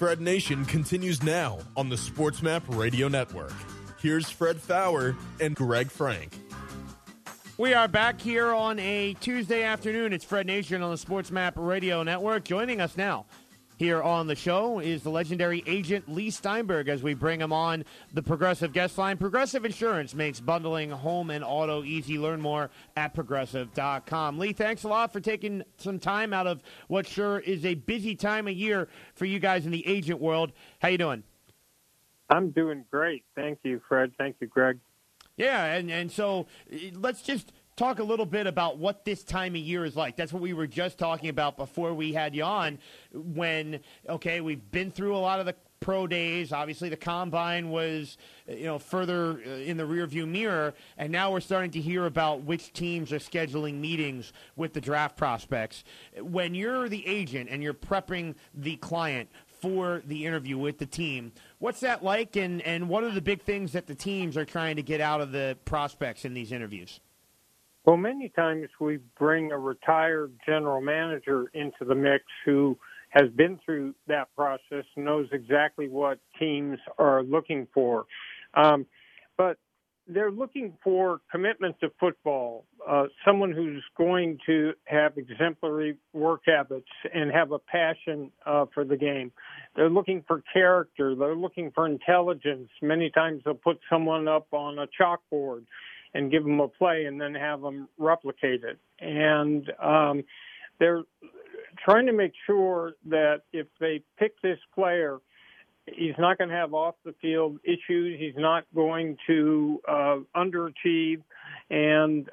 Fred Nation continues now on the SportsMap Radio Network. Here's Fred Faour and Greg Frank. We are back here on a Tuesday afternoon. It's Fred Nation on the SportsMap Radio Network. Joining us now here on the show is the legendary agent Leigh Steinberg as we bring him on the Progressive guest line. Progressive Insurance makes bundling home and auto easy. Learn more at Progressive.com. Leigh, thanks a lot for taking some time out of what sure is a busy time of year for you guys in the agent world. How you doing? I'm doing great. Thank you, Fred. Thank you, Greg. Yeah, and so let's just talk a little bit about what this time of year is like. That's what we were just talking about before we had you on when, okay, we've been through a lot of the pro days. Obviously, the combine was, further in the rearview mirror, and now we're starting to hear about which teams are scheduling meetings with the draft prospects. When you're the agent and you're prepping the client for the interview with the team, what's that like, and what are the big things that the teams are trying to get out of the prospects in these interviews? Well, many times we bring a retired general manager into the mix who has been through that process, knows exactly what teams are looking for. But they're looking for commitment to football, someone who's going to have exemplary work habits and have a passion for the game. They're looking for character. They're looking for intelligence. Many times they'll put someone up on a chalkboard and give them a play and then have them replicate it. And they're trying to make sure that if they pick this player, he's not going to have off-the-field issues. He's not going to underachieve. And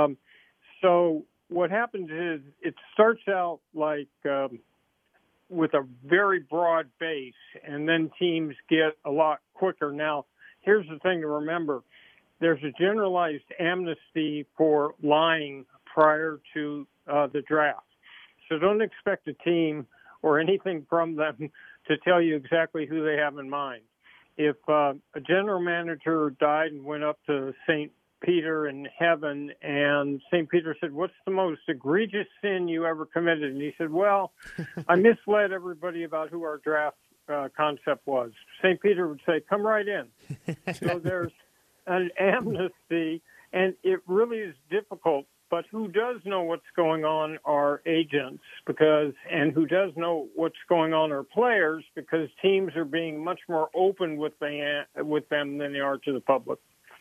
so what happens is it starts out like with a very broad base, and then teams get a lot quicker. Now, here's the thing to remember. There's a generalized amnesty for lying prior to the draft. So don't expect a team or anything from them to tell you exactly who they have in mind. If a general manager died and went up to St. Peter in heaven, and St. Peter said, "What's the most egregious sin you ever committed?" And he said, "Well, I misled everybody about who our draft concept was." St. Peter would say, "Come right in." So there's an amnesty, and it really is difficult. But who does know what's going on are agents, and who does know what's going on are players, because teams are being much more open with them than they are to the public.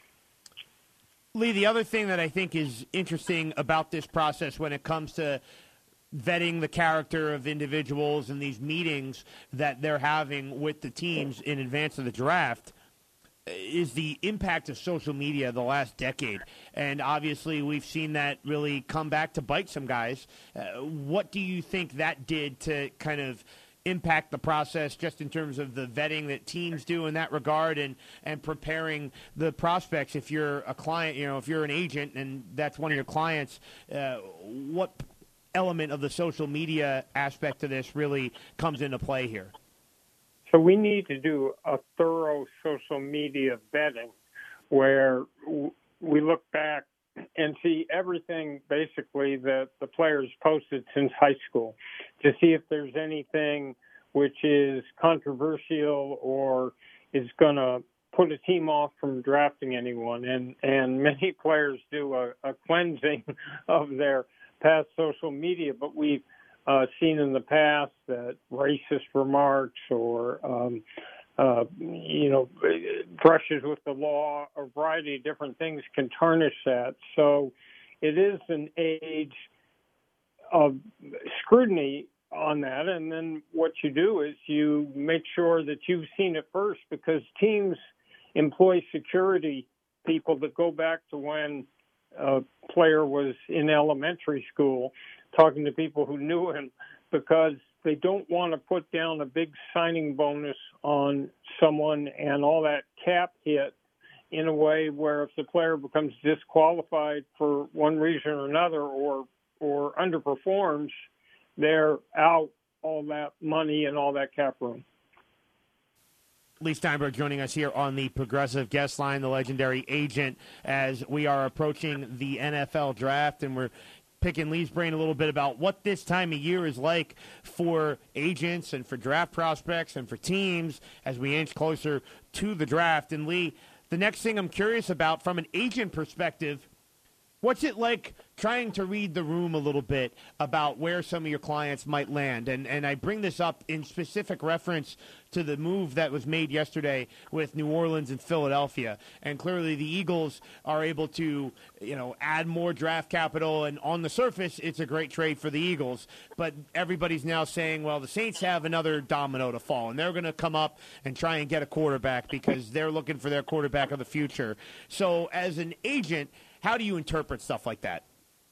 Leigh, the other thing that I think is interesting about this process when it comes to vetting the character of individuals and these meetings that they're having with the teams in advance of the draft is the impact of social media the last decade. And obviously we've seen that really come back to bite some guys. What do you think that did to kind of impact the process just in terms of the vetting that teams do in that regard and preparing the prospects? If you're a client, if you're an agent and that's one of your clients, what element of the social media aspect of this really comes into play here? So we need to do a thorough social media vetting where we look back and see everything basically that the players posted since high school to see if there's anything which is controversial or is going to put a team off from drafting anyone. And many players do a cleansing of their past social media, but we've seen in the past that racist remarks or, brushes with the law, a variety of different things can tarnish that. So it is an age of scrutiny on that. And then what you do is you make sure that you've seen it first, because teams employ security people that go back to when a player was in elementary school, talking to people who knew him, because they don't want to put down a big signing bonus on someone and all that cap hit in a way where if the player becomes disqualified for one reason or another or underperforms, they're out all that money and all that cap room. Leigh Steinberg joining us here on the Progressive guest line, the legendary agent, as we are approaching the NFL draft, and we're picking Lee's brain a little bit about what this time of year is like for agents and for draft prospects and for teams as we inch closer to the draft. And Lee, the next thing I'm curious about from an agent perspective, what's it like trying to read the room a little bit about where some of your clients might land? And I bring this up in specific reference to the move that was made yesterday with New Orleans and Philadelphia. And clearly the Eagles are able to, add more draft capital. And on the surface, it's a great trade for the Eagles. But everybody's now saying, well, the Saints have another domino to fall, and they're going to come up and try and get a quarterback because they're looking for their quarterback of the future. So as an agent, how do you interpret stuff like that?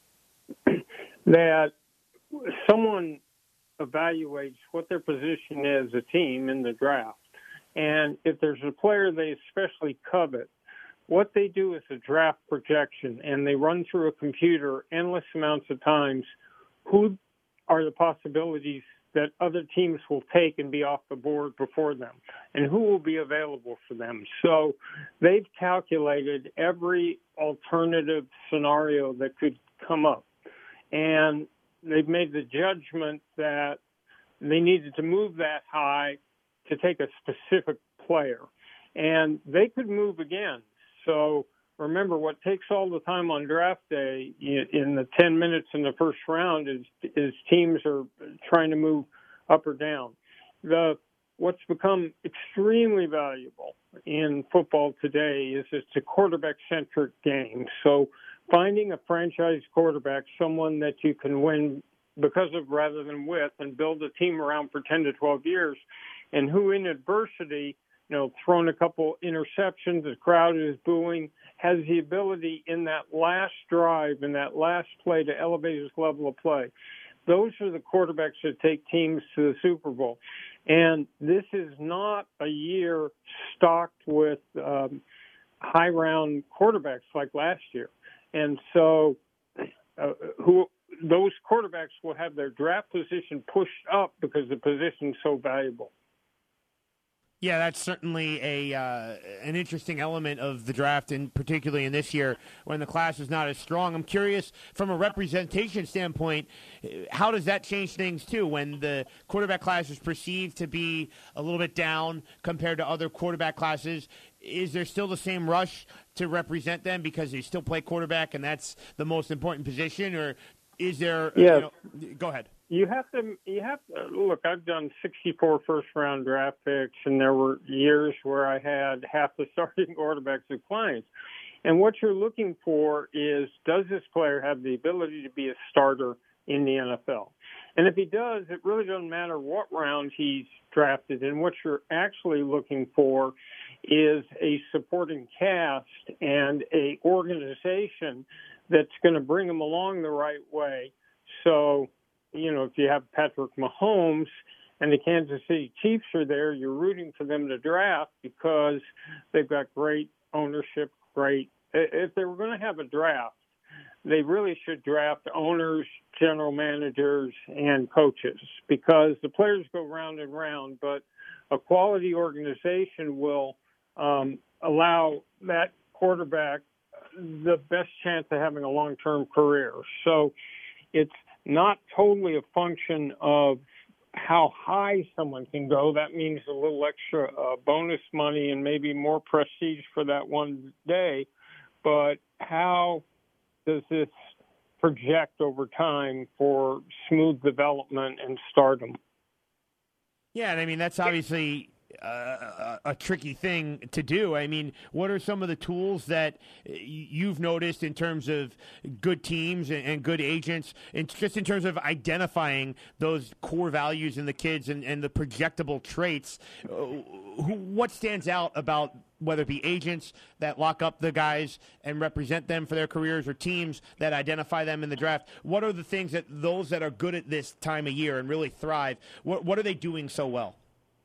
That someone evaluates what their position is, a team in the draft. And if there's a player they especially covet, what they do is a draft projection, and they run through a computer endless amounts of times who are the possibilities that other teams will take and be off the board before them, and who will be available for them. So they've calculated every alternative scenario that could come up. And they've made the judgment that they needed to move that high to take a specific player. And they could move again. So remember, what takes all the time on draft day in the 10 minutes in the first round is teams are trying to move up or down. What's become extremely valuable in football today is it's a quarterback-centric game. So finding a franchise quarterback, someone that you can win because of rather than with, and build a team around for 10 to 12 years, and who in adversity, thrown a couple interceptions, the crowd is booing, has the ability in that last drive, in that last play, to elevate his level of play. Those are the quarterbacks that take teams to the Super Bowl. And this is not a year stocked with high-round quarterbacks like last year. And so those quarterbacks will have their draft position pushed up because the position is so valuable. Yeah, that's certainly an interesting element of the draft, and particularly in this year when the class is not as strong. I'm curious, from a representation standpoint, how does that change things, too, when the quarterback class is perceived to be a little bit down compared to other quarterback classes? Is there still the same rush to represent them because they still play quarterback and that's the most important position, or is there go ahead. You have to look, I've done 64 first-round draft picks, and there were years where I had half the starting quarterbacks as clients. And what you're looking for is, does this player have the ability to be a starter in the NFL? And if he does, it really doesn't matter what round he's drafted. And what you're actually looking for is a supporting cast and a organization that's going to bring him along the right way. So, if you have Patrick Mahomes and the Kansas City Chiefs are there, you're rooting for them to draft because they've got great ownership, if they were going to have a draft, they really should draft owners, general managers, and coaches, because the players go round and round, but a quality organization will allow that quarterback the best chance of having a long-term career. So it's not totally a function of how high someone can go. That means a little extra bonus money and maybe more prestige for that one day. But how does this project over time for smooth development and stardom? Yeah, and I mean, that's obviously a tricky thing to do. I mean, what are some of the tools that you've noticed in terms of good teams and good agents, and just in terms of identifying those core values in the kids and the projectable traits? What stands out about whether it be agents that lock up the guys and represent them for their careers, or teams that identify them in the draft? What are the things that those that are good at this time of year and really thrive, what are they doing so well?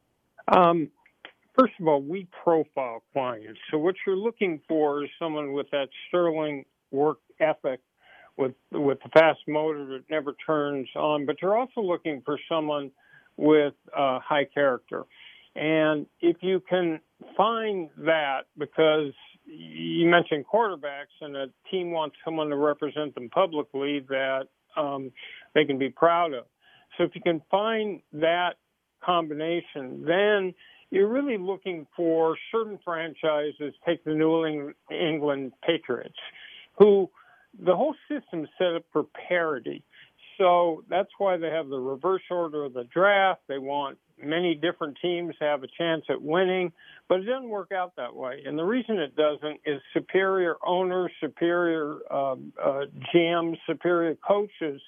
First of all, we profile clients. So what you're looking for is someone with that sterling work ethic, with the fast motor that never turns on. But you're also looking for someone with high character. And if you can find that, because you mentioned quarterbacks, and a team wants someone to represent them publicly that they can be proud of. So if you can find that combination, then you're really looking for certain franchises. Take the New England Patriots, who the whole system is set up for parity. So that's why they have the reverse order of the draft. They want many different teams to have a chance at winning, but it doesn't work out that way. And the reason it doesn't is superior owners, superior GMs, superior coaches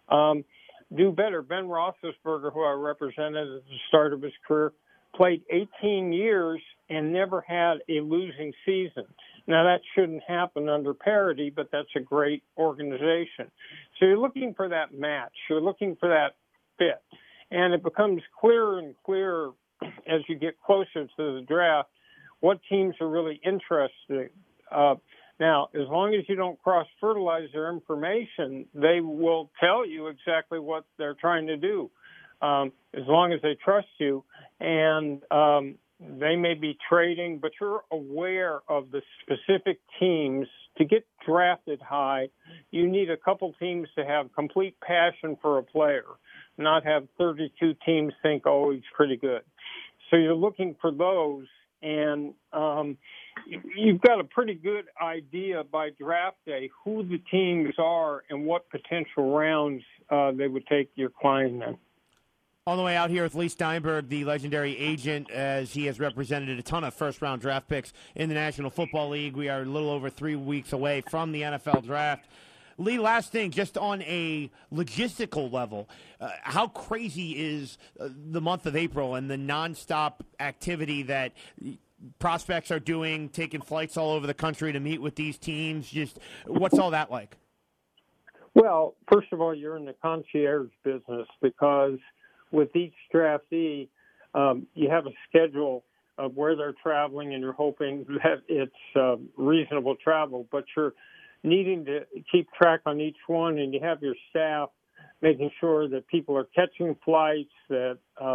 do better. Ben Roethlisberger, who I represented at the start of his career, played 18 years and never had a losing season. Now, that shouldn't happen under parity, but that's a great organization. So you're looking for that match. You're looking for that fit. And it becomes clearer and clearer as you get closer to the draft what teams are really interested. Now, as long as you don't cross-fertilize their information, they will tell you exactly what they're trying to do, as long as they trust you. And they may be trading, but you're aware of the specific teams. To get drafted high, you need a couple teams to have complete passion for a player, not have 32 teams think, oh, he's pretty good. So you're looking for those, and you've got a pretty good idea by draft day who the teams are and what potential rounds they would take your client in. On the way out here with Lee Steinberg, the legendary agent, as he has represented a ton of first-round draft picks in the National Football League. We are a little over 3 weeks away from the NFL draft. Lee, last thing, just on a logistical level, how crazy is the month of April and the nonstop activity that prospects are doing, taking flights all over the country to meet with these teams? Just what's all that like? Well, first of all, you're in the concierge business because with each draftee, you have a schedule of where they're traveling, and you're hoping that it's reasonable travel, but you're needing to keep track on each one, and you have your staff making sure that people are catching flights, that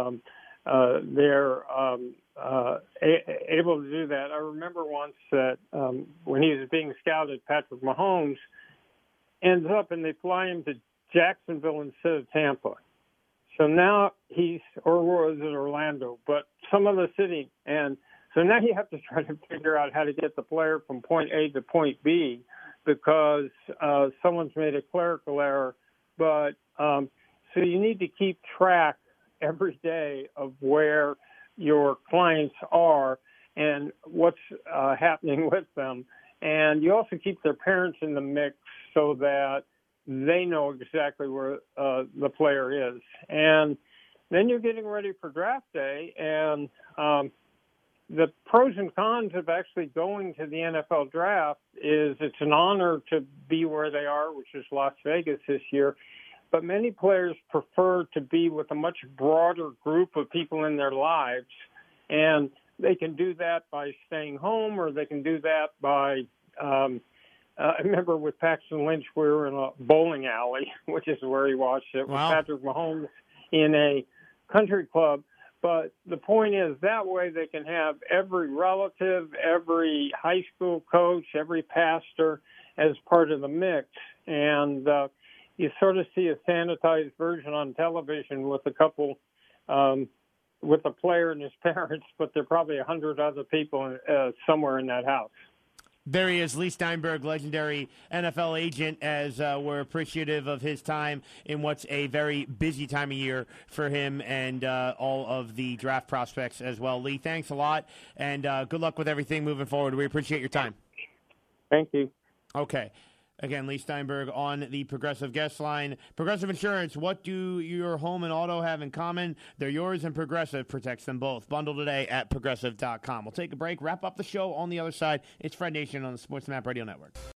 they're able to do that. I remember once that when he was being scouted, Patrick Mahomes ends up and they fly him to Jacksonville instead of Tampa. So now or was it Orlando, but some other city. And so now you have to try to figure out how to get the player from point A to point B because someone's made a clerical error. But so you need to keep track every day of where your clients are and what's happening with them. And you also keep their parents in the mix so that they know exactly where the player is. And then you're getting ready for draft day, and the pros and cons of actually going to the NFL draft is it's an honor to be where they are, which is Las Vegas this year, but many players prefer to be with a much broader group of people in their lives, and they can do that by staying home, or they can do that by I remember with Paxton Lynch, we were in a bowling alley, which is where he watched it, wow, with Patrick Mahomes in a country club. But the point is that way they can have every relative, every high school coach, every pastor as part of the mix. And you sort of see a sanitized version on television with a couple, with a player and his parents, but there are probably 100 other people somewhere in that house. There he is, Lee Steinberg, legendary NFL agent, as we're appreciative of his time in what's a very busy time of year for him and all of the draft prospects as well. Lee, thanks a lot, and good luck with everything moving forward. We appreciate your time. Thank you. Okay. Again, Lee Steinberg on the Progressive guest line. Progressive Insurance, what do your home and auto have in common? They're yours, and Progressive protects them both. Bundle today at Progressive.com. We'll take a break, wrap up the show on the other side. It's Fred Nation on the Sports Map Radio Network.